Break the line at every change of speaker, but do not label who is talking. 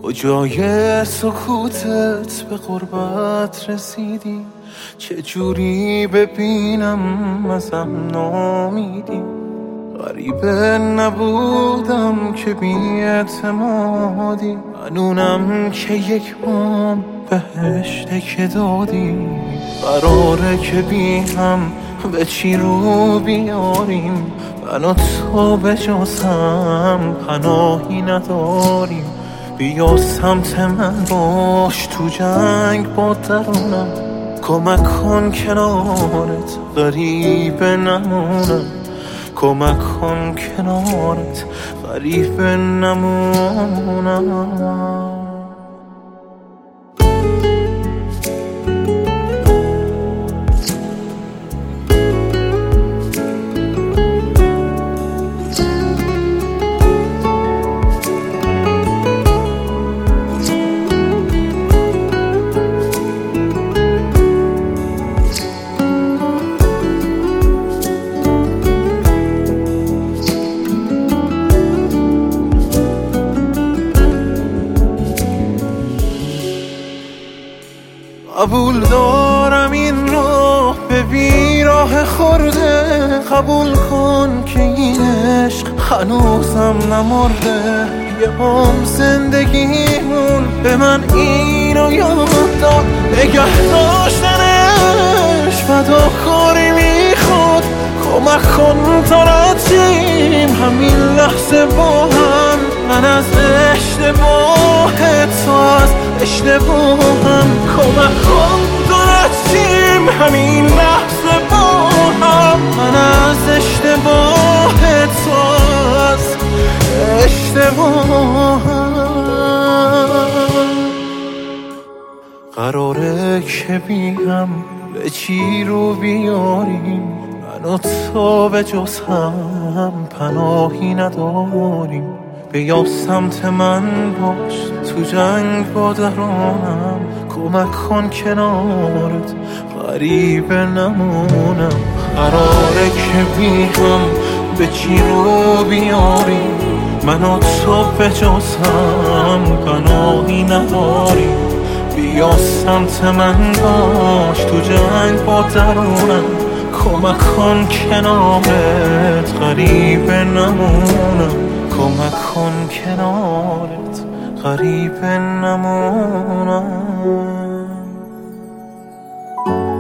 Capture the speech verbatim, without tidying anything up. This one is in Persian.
کجای سکوتت به قربت رسیدی؟ چجوری ببینم ازم نامیدی؟ غریبه نبودم که بی اعتمادی، منونم که یک بام بهشته که دادی. قراره که بی هم به چی رو بیاریم، من و تو به جز هم پناهی نداریم. بیا سمت من باش تو جنگ با درونم، کمک کن کنارت غریبه نمونم. کمک کن کنارت غریبه نمونم. قبول دارم این راه به بیراه خورده، قبول کن که این عشق هنوزم نمرده. یه هم زندگیمون به من اینو یاد داد، نگه داشتنش فداکاری میخواد. کمک کن تا رفتیم همین لحظه با هم، من از اشتباهت تو از اشتباهم. کمک کن تا رفتیم همین لحظه با هم، من از اشتباهت تو از اشتباهم. قراره که بیم به چی رو بیاریم، من و تو به جز هم پناهی نداریم. بیا سمت من باش تو جنگ با درونم، کمک کن کنارت غریبه نمونم. قراره که بی هم به چی رو بیاریم، من و تو به جز هم پناهی نداریم. بیا سمت من باش تو جنگ با درونم، کمک کن کنارت غریبه نمونم. کمک کن کنارت غریبه نمونم.